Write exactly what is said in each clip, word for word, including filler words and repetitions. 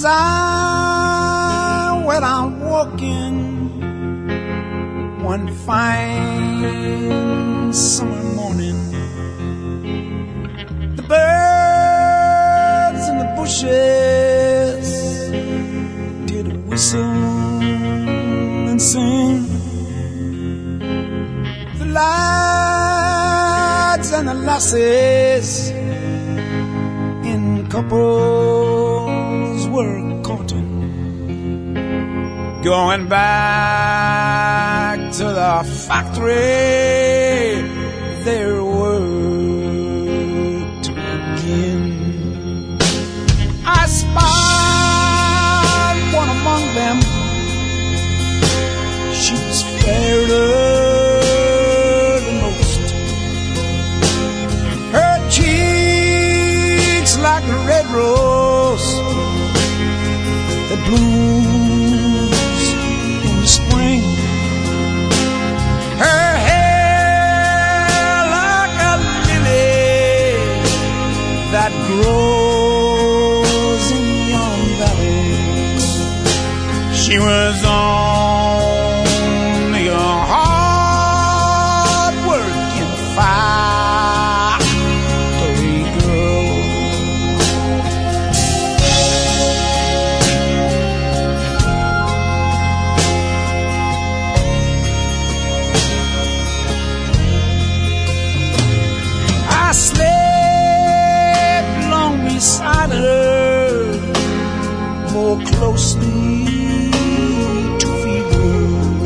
As I went out walking one fine summer morning, the birds in the bushes did whistle and sing. The lads and the lasses in couples were courting, going back to the factory, their work to begin. I spied one among them. She was fairer than most. Her cheeks like a red rose that blooms in the spring. Her hair like a lily that grows in yon valley. She was only a hard-working factory girl. I slept long beside her, more closely to feel her.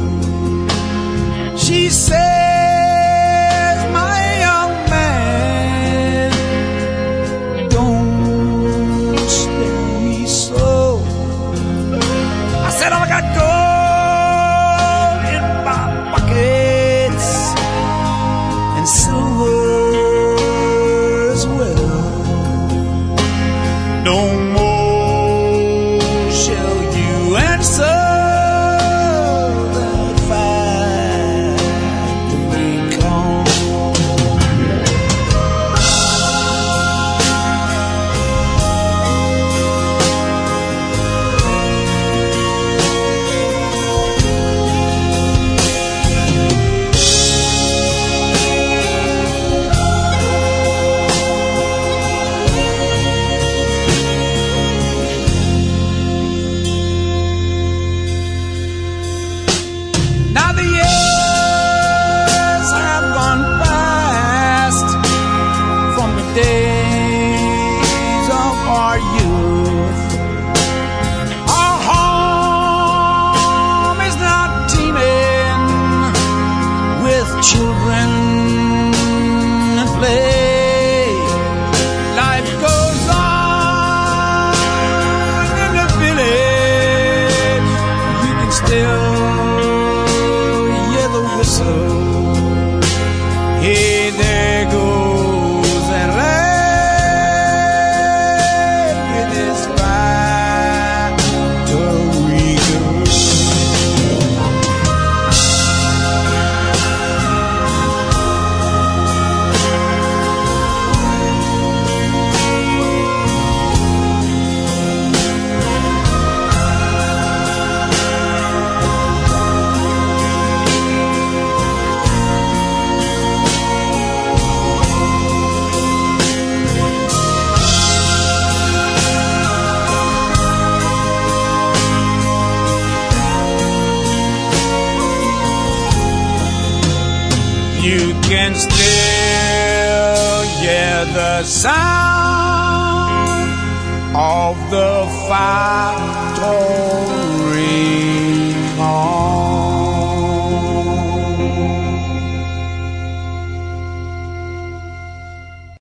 She says, my young man, don't stare me so. I said, I got gold in my pockets and silver as well. No more shall you answer that factory call. Now the years have gone past from the days of our youth. Our home is now teeming with children and play. Life goes on in the village. You can still hear the whistle. Hey, there goes that lad with his factory girl. You can still hear the sound of the fire